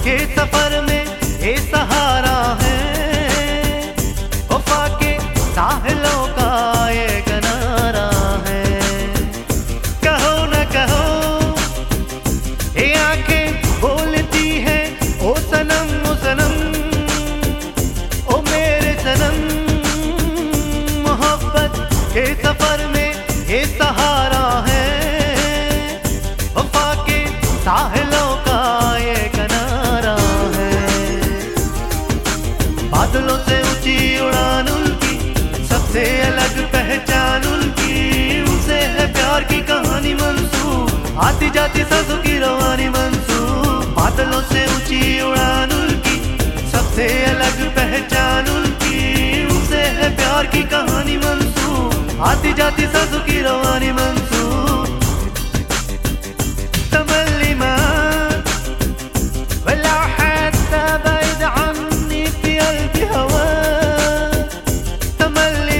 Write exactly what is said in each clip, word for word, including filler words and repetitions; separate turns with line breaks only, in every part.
के सफर में ये सहारा है, वफा के साहिलों का ये किनारा है। कहो न कहो ये आंखें बोलती है ओ सनम ओ सनम ओ मेरे सनम। मोहब्बत के सफर में ये सहारा है, वफा के साहिलों का ये किनारा है। बादलों से ऊंची उड़ान उनकी, सबसे अलग पहचान उनकी, उनसे है प्यार की कहानी मंसूब, आती जाती सांसों की रवानी मंसूब। बादलों से ऊंची उड़ान उनकी, सबसे अलग पहचान उनकी, उनसे है प्यार की कहानी मंसूब, आती जाती सांसों की रवानी मंसूब। तमल्ली मां वला हत्ता بعيد عني في قلبي هواك، تملي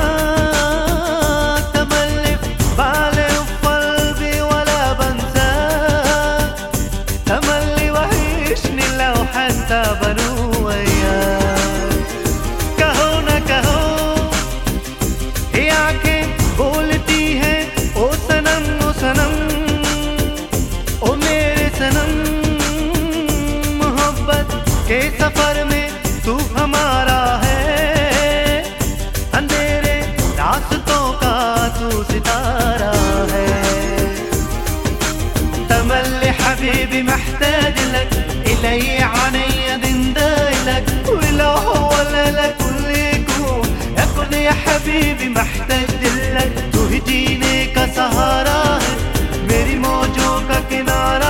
معاك تملي في بالي وفي قلبي ولا بنساك، تملي وحشني لو حتى بنو وياك। कहो न कहो ये आंखें बोलती है ओ सनम ओ सनम ओ मेरे सनम। मोहब्बत के सफर में तू हमारा है, अंधेरे रास्तों का तू सितारा है। تملي حبيبي محتاج لك، إلي عيني دندايلك، ولو هو لا لك كل يكون يكون يا حبيبي محتاج لك। तू ही जीने का सहारा है, मेरी मौजों का किनारा